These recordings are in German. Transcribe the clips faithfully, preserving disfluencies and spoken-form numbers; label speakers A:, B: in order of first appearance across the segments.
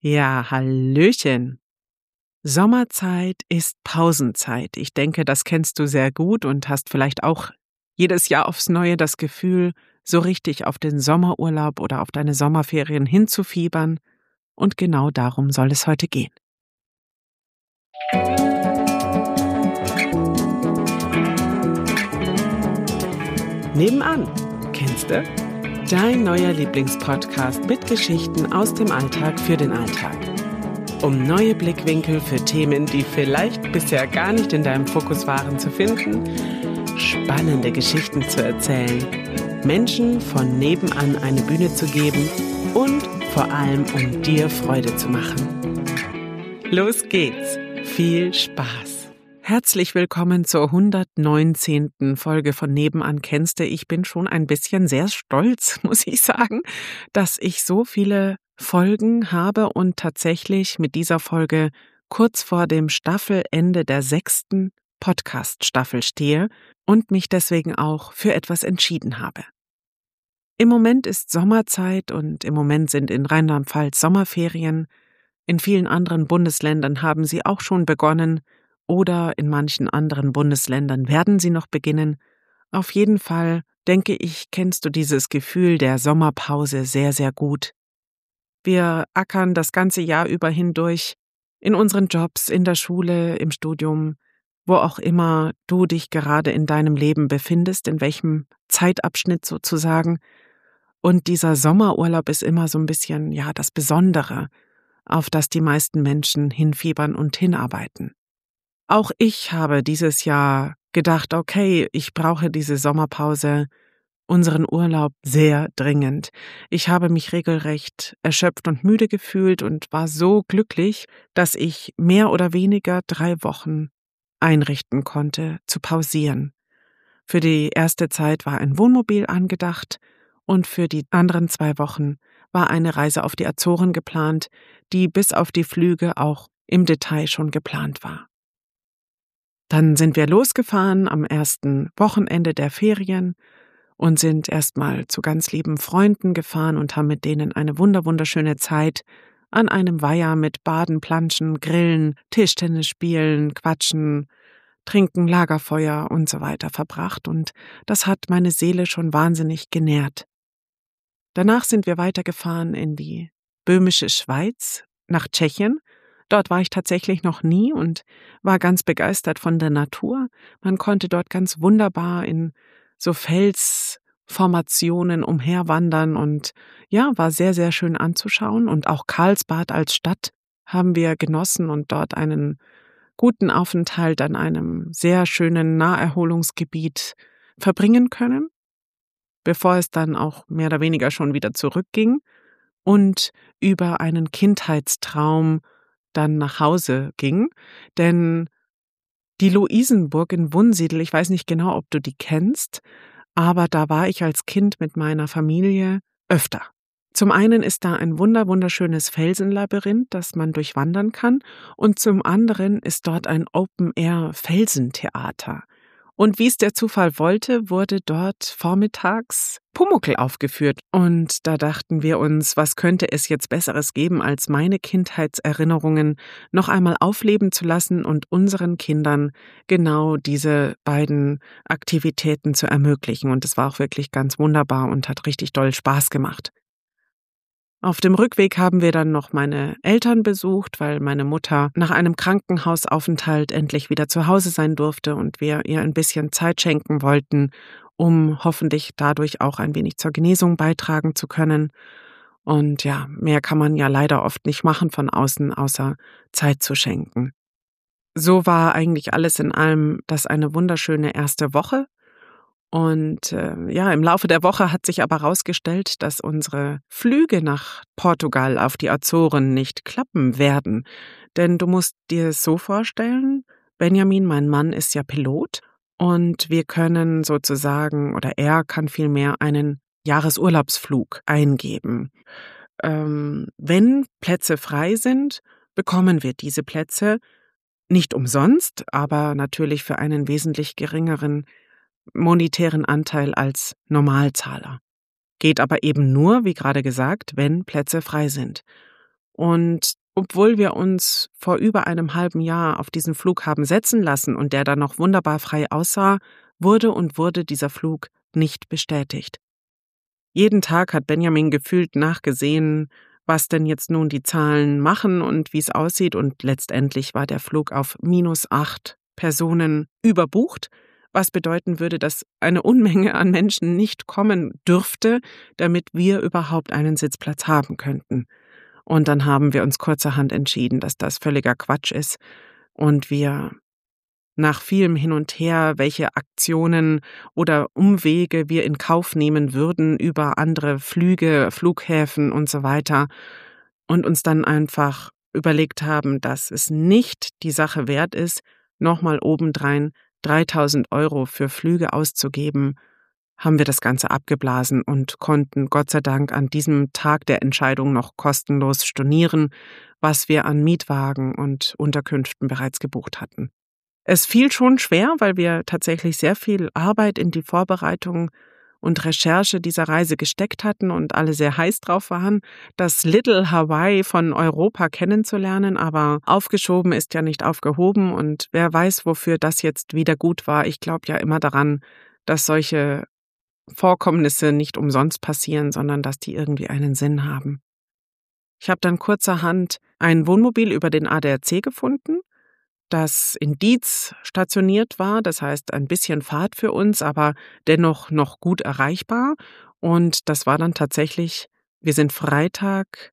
A: Ja, hallöchen. Sommerzeit ist Pausenzeit. Ich denke, das kennst du sehr gut und hast vielleicht auch jedes Jahr aufs Neue das Gefühl, so richtig auf den Sommerurlaub oder auf deine Sommerferien hinzufiebern. Und genau darum soll es heute gehen. Nebenan, kennst du? Dein neuer Lieblingspodcast mit Geschichten aus dem Alltag für den Alltag. Um neue Blickwinkel für Themen, die vielleicht bisher gar nicht in deinem Fokus waren, zu finden, spannende Geschichten zu erzählen, Menschen von nebenan eine Bühne zu geben und vor allem um dir Freude zu machen. Los geht's! Viel Spaß! Herzlich willkommen zur hundertneunzehnten Folge von Nebenan kennst du. Ich bin schon ein bisschen sehr stolz, muss ich sagen, dass ich so viele Folgen habe und tatsächlich mit dieser Folge kurz vor dem Staffelende der sechsten Podcast-Staffel stehe und mich deswegen auch für etwas entschieden habe. Im Moment ist Sommerzeit und im Moment sind in Rheinland-Pfalz Sommerferien. In vielen anderen Bundesländern haben sie auch schon begonnen oder in manchen anderen Bundesländern werden sie noch beginnen. Auf jeden Fall, denke ich, kennst du dieses Gefühl der Sommerpause sehr, sehr gut. Wir ackern das ganze Jahr über hindurch, in unseren Jobs, in der Schule, im Studium, wo auch immer du dich gerade in deinem Leben befindest, in welchem Zeitabschnitt sozusagen. Und dieser Sommerurlaub ist immer so ein bisschen, ja, das Besondere, auf das die meisten Menschen hinfiebern und hinarbeiten. Auch ich habe dieses Jahr gedacht, okay, ich brauche diese Sommerpause, unseren Urlaub sehr dringend. Ich habe mich regelrecht erschöpft und müde gefühlt und war so glücklich, dass ich mehr oder weniger drei Wochen einrichten konnte, zu pausieren. Für die erste Zeit war ein Wohnmobil angedacht und für die anderen zwei Wochen war eine Reise auf die Azoren geplant, die bis auf die Flüge auch im Detail schon geplant war. Dann sind wir losgefahren am ersten Wochenende der Ferien und sind erstmal zu ganz lieben Freunden gefahren und haben mit denen eine wunder-wunderschöne Zeit an einem Weiher mit Baden, Planschen, Grillen, Tischtennis spielen, Quatschen, Trinken, Lagerfeuer und so weiter verbracht und das hat meine Seele schon wahnsinnig genährt. Danach sind wir weitergefahren in die böhmische Schweiz, nach Tschechien. Dort war ich tatsächlich noch nie und war ganz begeistert von der Natur. Man konnte dort ganz wunderbar in so Felsformationen umherwandern und ja, war sehr, sehr schön anzuschauen. Und auch Karlsbad als Stadt haben wir genossen und dort einen guten Aufenthalt an einem sehr schönen Naherholungsgebiet verbringen können, bevor es dann auch mehr oder weniger schon wieder zurückging und über einen Kindheitstraum dann nach Hause ging, denn die Luisenburg in Wunsiedel, ich weiß nicht genau, ob du die kennst, aber da war ich als Kind mit meiner Familie öfter. Zum einen ist da ein wunder wunderschönes Felsenlabyrinth, das man durchwandern kann, und zum anderen ist dort ein Open-Air-Felsentheater. Und wie es der Zufall wollte, wurde dort vormittags Pumuckl aufgeführt. Und da dachten wir uns, was könnte es jetzt Besseres geben, als meine Kindheitserinnerungen noch einmal aufleben zu lassen und unseren Kindern genau diese beiden Aktivitäten zu ermöglichen. Und es war auch wirklich ganz wunderbar und hat richtig doll Spaß gemacht. Auf dem Rückweg haben wir dann noch meine Eltern besucht, weil meine Mutter nach einem Krankenhausaufenthalt endlich wieder zu Hause sein durfte und wir ihr ein bisschen Zeit schenken wollten, um hoffentlich dadurch auch ein wenig zur Genesung beitragen zu können. Und ja, mehr kann man ja leider oft nicht machen von außen, außer Zeit zu schenken. So war eigentlich alles in allem das eine wunderschöne erste Woche. Und äh, ja, im Laufe der Woche hat sich aber herausgestellt, dass unsere Flüge nach Portugal auf die Azoren nicht klappen werden. Denn du musst dir es so vorstellen, Benjamin, mein Mann, ist ja Pilot und wir können sozusagen, oder er kann vielmehr einen Jahresurlaubsflug eingeben. Ähm, wenn Plätze frei sind, bekommen wir diese Plätze nicht umsonst, aber natürlich für einen wesentlich geringeren monetären Anteil als Normalzahler. Geht aber eben nur, wie gerade gesagt, wenn Plätze frei sind. Und obwohl wir uns vor über einem halben Jahr auf diesen Flug haben setzen lassen und der dann noch wunderbar frei aussah, wurde und wurde dieser Flug nicht bestätigt. Jeden Tag hat Benjamin gefühlt nachgesehen, was denn jetzt nun die Zahlen machen und wie es aussieht, und letztendlich war der Flug auf minus acht Personen überbucht, was bedeuten würde, dass eine Unmenge an Menschen nicht kommen dürfte, damit wir überhaupt einen Sitzplatz haben könnten. Und dann haben wir uns kurzerhand entschieden, dass das völliger Quatsch ist und wir nach vielem Hin und Her, welche Aktionen oder Umwege wir in Kauf nehmen würden über andere Flüge, Flughäfen und so weiter, und uns dann einfach überlegt haben, dass es nicht die Sache wert ist, nochmal obendrein dreitausend Euro für Flüge auszugeben, haben wir das Ganze abgeblasen und konnten Gott sei Dank an diesem Tag der Entscheidung noch kostenlos stornieren, was wir an Mietwagen und Unterkünften bereits gebucht hatten. Es fiel schon schwer, weil wir tatsächlich sehr viel Arbeit in die Vorbereitung und Recherche dieser Reise gesteckt hatten und alle sehr heiß drauf waren, das Little Hawaii von Europa kennenzulernen, aber aufgeschoben ist ja nicht aufgehoben, und wer weiß, wofür das jetzt wieder gut war. Ich glaube ja immer daran, dass solche Vorkommnisse nicht umsonst passieren, sondern dass die irgendwie einen Sinn haben. Ich habe dann kurzerhand ein Wohnmobil über den A D A C gefunden, das in Dietz stationiert war, das heißt ein bisschen Fahrt für uns, aber dennoch noch gut erreichbar. Und das war dann tatsächlich, wir sind Freitag,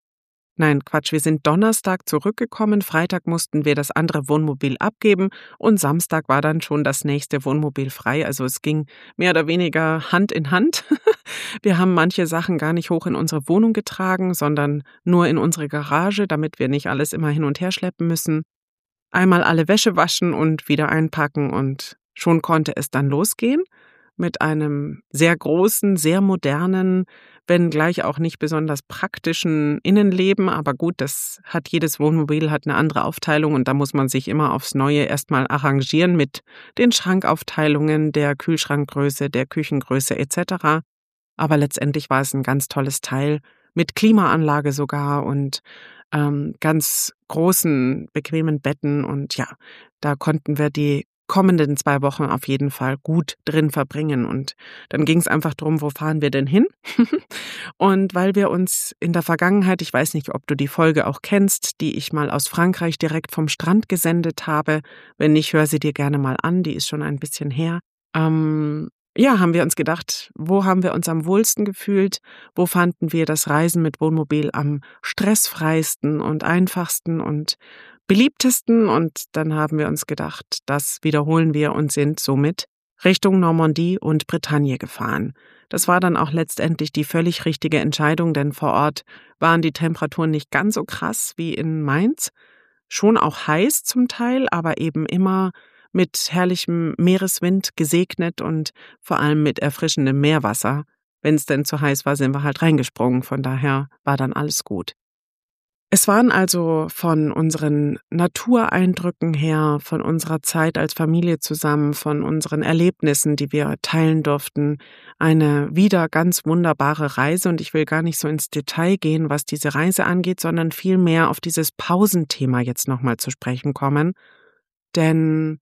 A: nein, Quatsch, wir sind Donnerstag zurückgekommen, Freitag mussten wir das andere Wohnmobil abgeben und Samstag war dann schon das nächste Wohnmobil frei. Also es ging mehr oder weniger Hand in Hand. Wir haben manche Sachen gar nicht hoch in unsere Wohnung getragen, sondern nur in unsere Garage, damit wir nicht alles immer hin und her schleppen müssen. Einmal alle Wäsche waschen und wieder einpacken, und schon konnte es dann losgehen mit einem sehr großen, sehr modernen, wenn gleich auch nicht besonders praktischen Innenleben. Aber gut, das hat jedes Wohnmobil, hat eine andere Aufteilung, und da muss man sich immer aufs Neue erstmal arrangieren mit den Schrankaufteilungen, der Kühlschrankgröße, der Küchengröße et cetera. Aber letztendlich war es ein ganz tolles Teil, mit Klimaanlage sogar und ähm, ganz großen, bequemen Betten. Und ja, da konnten wir die kommenden zwei Wochen auf jeden Fall gut drin verbringen. Und dann ging es einfach darum, wo fahren wir denn hin? Und weil wir uns in der Vergangenheit, ich weiß nicht, ob du die Folge auch kennst, die ich mal aus Frankreich direkt vom Strand gesendet habe. Wenn nicht, hör sie dir gerne mal an, die ist schon ein bisschen her. Ähm, Ja, haben wir uns gedacht, wo haben wir uns am wohlsten gefühlt? Wo fanden wir das Reisen mit Wohnmobil am stressfreisten und einfachsten und beliebtesten? Und dann haben wir uns gedacht, das wiederholen wir und sind somit Richtung Normandie und Bretagne gefahren. Das war dann auch letztendlich die völlig richtige Entscheidung, denn vor Ort waren die Temperaturen nicht ganz so krass wie in Mainz. Schon auch heiß zum Teil, aber eben immer mit herrlichem Meereswind gesegnet und vor allem mit erfrischendem Meerwasser. Wenn es denn zu heiß war, sind wir halt reingesprungen, von daher war dann alles gut. Es waren also von unseren Natureindrücken her, von unserer Zeit als Familie zusammen, von unseren Erlebnissen, die wir teilen durften, eine wieder ganz wunderbare Reise, und ich will gar nicht so ins Detail gehen, was diese Reise angeht, sondern vielmehr auf dieses Pausenthema jetzt nochmal zu sprechen kommen, denn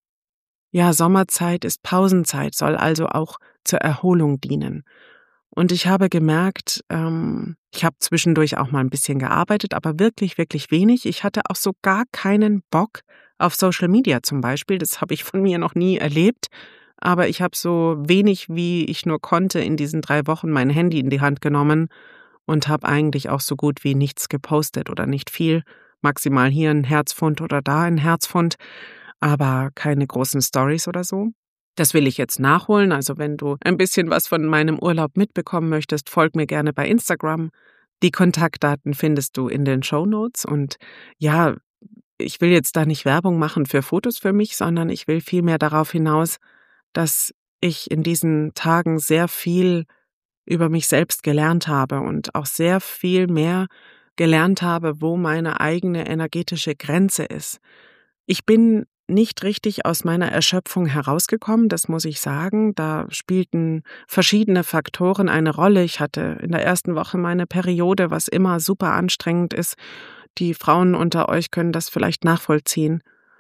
A: ja, Sommerzeit ist Pausenzeit, soll also auch zur Erholung dienen. Und ich habe gemerkt, ähm, ich habe zwischendurch auch mal ein bisschen gearbeitet, aber wirklich, wirklich wenig. Ich hatte auch so gar keinen Bock auf Social Media zum Beispiel. Das habe ich von mir noch nie erlebt. Aber ich habe so wenig, wie ich nur konnte, in diesen drei Wochen mein Handy in die Hand genommen und habe eigentlich auch so gut wie nichts gepostet oder nicht viel. Maximal hier ein Herzpfund oder da ein Herzpfund, aber keine großen Stories oder so. Das will ich jetzt nachholen, also wenn du ein bisschen was von meinem Urlaub mitbekommen möchtest, folg mir gerne bei Instagram. Die Kontaktdaten findest du in den Shownotes, und ja, ich will jetzt da nicht Werbung machen für Fotos für mich, sondern ich will vielmehr darauf hinaus, dass ich in diesen Tagen sehr viel über mich selbst gelernt habe und auch sehr viel mehr gelernt habe, wo meine eigene energetische Grenze ist. Ich bin nicht richtig aus meiner Erschöpfung herausgekommen, das muss ich sagen. Da spielten verschiedene Faktoren eine Rolle. Ich hatte in der ersten Woche meine Periode, was immer super anstrengend ist. Die Frauen unter euch können das vielleicht nachvollziehen.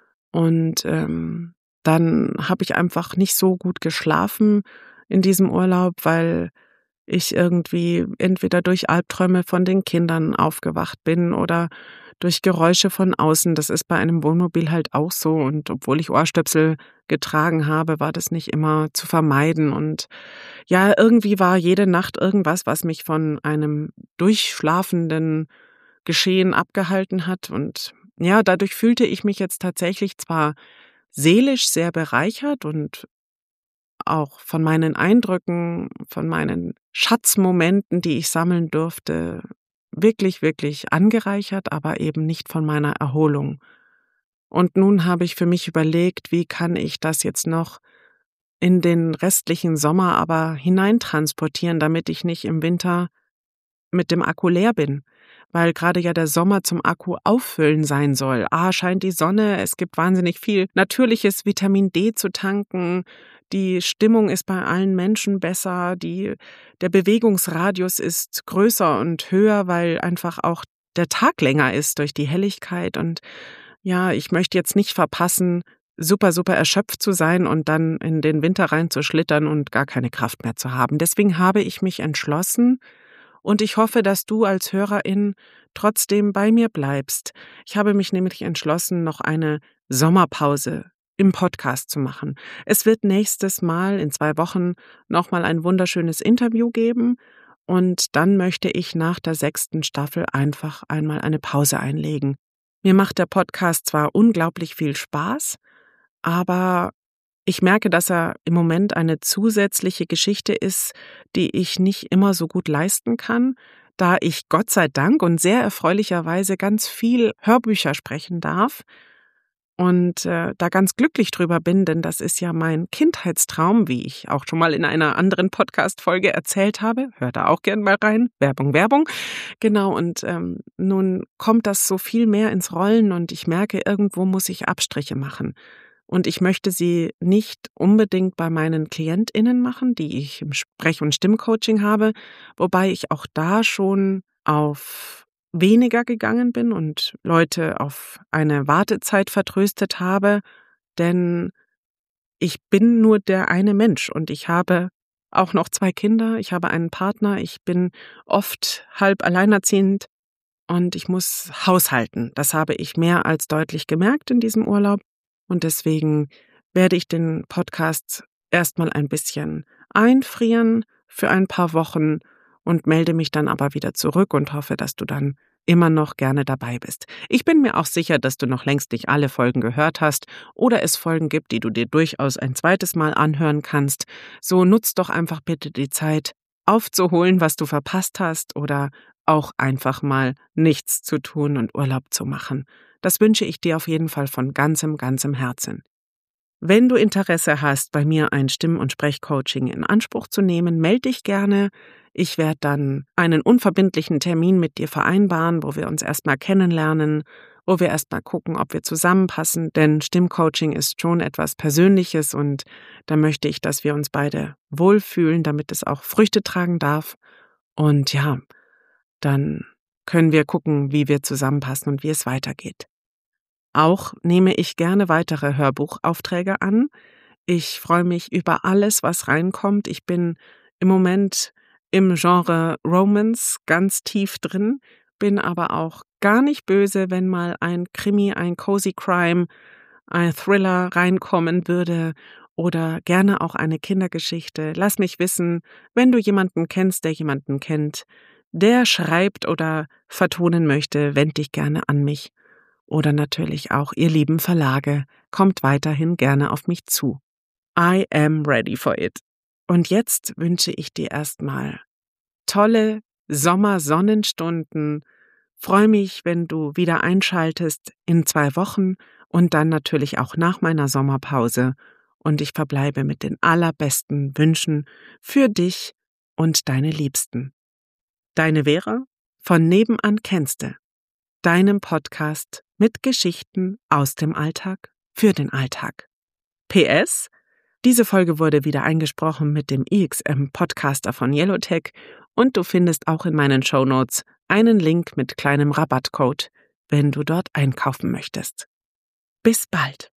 A: Und ähm, dann habe ich einfach nicht so gut geschlafen in diesem Urlaub, weil ich irgendwie entweder durch Albträume von den Kindern aufgewacht bin oder durch Geräusche von außen. Das ist bei einem Wohnmobil halt auch so. Und obwohl ich Ohrstöpsel getragen habe, war das nicht immer zu vermeiden. Und ja, irgendwie war jede Nacht irgendwas, was mich von einem durchschlafenden Geschehen abgehalten hat. Und ja, dadurch fühlte ich mich jetzt tatsächlich zwar seelisch sehr bereichert und auch von meinen Eindrücken, von meinen Schatzmomenten, die ich sammeln durfte, wirklich, wirklich angereichert, aber eben nicht von meiner Erholung. Und nun habe ich für mich überlegt, wie kann ich das jetzt noch in den restlichen Sommer aber hineintransportieren, damit ich nicht im Winter mit dem Akku leer bin, weil gerade ja der Sommer zum Akku auffüllen sein soll. Ah, scheint die Sonne, es gibt wahnsinnig viel natürliches Vitamin D zu tanken, die Stimmung ist bei allen Menschen besser, die, der Bewegungsradius ist größer und höher, weil einfach auch der Tag länger ist durch die Helligkeit. Und ja, ich möchte jetzt nicht verpassen, super, super erschöpft zu sein und dann in den Winter reinzuschlittern und gar keine Kraft mehr zu haben. Deswegen habe ich mich entschlossen, und ich hoffe, dass du als Hörerin trotzdem bei mir bleibst. Ich habe mich nämlich entschlossen, noch eine Sommerpause im Podcast zu machen. Es wird nächstes Mal in zwei Wochen nochmal ein wunderschönes Interview geben. Und dann möchte ich nach der sechsten Staffel einfach einmal eine Pause einlegen. Mir macht der Podcast zwar unglaublich viel Spaß, aber ich merke, dass er im Moment eine zusätzliche Geschichte ist, die ich nicht immer so gut leisten kann, da ich Gott sei Dank und sehr erfreulicherweise ganz viel Hörbücher sprechen darf und äh, da ganz glücklich drüber bin, denn das ist ja mein Kindheitstraum, wie ich auch schon mal in einer anderen Podcast-Folge erzählt habe. Hör da auch gern mal rein. Werbung, Werbung. Genau, und ähm, nun kommt das so viel mehr ins Rollen und ich merke, irgendwo muss ich Abstriche machen. Und ich möchte sie nicht unbedingt bei meinen KlientInnen machen, die ich im Sprech- und Stimmcoaching habe, wobei ich auch da schon auf weniger gegangen bin und Leute auf eine Wartezeit vertröstet habe, denn ich bin nur der eine Mensch und ich habe auch noch zwei Kinder, ich habe einen Partner, ich bin oft halb alleinerziehend und ich muss haushalten. Das habe ich mehr als deutlich gemerkt in diesem Urlaub. Und deswegen werde ich den Podcast erstmal ein bisschen einfrieren für ein paar Wochen und melde mich dann aber wieder zurück und hoffe, dass du dann immer noch gerne dabei bist. Ich bin mir auch sicher, dass du noch längst nicht alle Folgen gehört hast oder es Folgen gibt, die du dir durchaus ein zweites Mal anhören kannst. So nutz doch einfach bitte die Zeit, aufzuholen, was du verpasst hast oder auch einfach mal nichts zu tun und Urlaub zu machen. Das wünsche ich dir auf jeden Fall von ganzem, ganzem Herzen. Wenn du Interesse hast, bei mir ein Stimm- und Sprechcoaching in Anspruch zu nehmen, melde dich gerne. Ich werde dann einen unverbindlichen Termin mit dir vereinbaren, wo wir uns erstmal kennenlernen, wo wir erstmal gucken, ob wir zusammenpassen, denn Stimmcoaching ist schon etwas Persönliches und da möchte ich, dass wir uns beide wohlfühlen, damit es auch Früchte tragen darf. Und ja, dann können wir gucken, wie wir zusammenpassen und wie es weitergeht. Auch nehme ich gerne weitere Hörbuchaufträge an. Ich freue mich über alles, was reinkommt. Ich bin im Moment im Genre Romance ganz tief drin, bin aber auch gar nicht böse, wenn mal ein Krimi, ein Cozy Crime, ein Thriller reinkommen würde oder gerne auch eine Kindergeschichte. Lass mich wissen, wenn du jemanden kennst, der jemanden kennt, der schreibt oder vertonen möchte, wend dich gerne an mich. Oder natürlich auch, ihr lieben Verlage, kommt weiterhin gerne auf mich zu. I am ready for it. Und jetzt wünsche ich dir erstmal tolle Sommersonnenstunden. Freue mich, wenn du wieder einschaltest in zwei Wochen und dann natürlich auch nach meiner Sommerpause. Und ich verbleibe mit den allerbesten Wünschen für dich und deine Liebsten. Deine Vera von Nebenan kennste, deinem Podcast mit Geschichten aus dem Alltag für den Alltag. P S: Diese Folge wurde wieder eingesprochen mit dem I X M-Podcaster von Yellowtech und du findest auch in meinen Shownotes einen Link mit kleinem Rabattcode, wenn du dort einkaufen möchtest. Bis bald!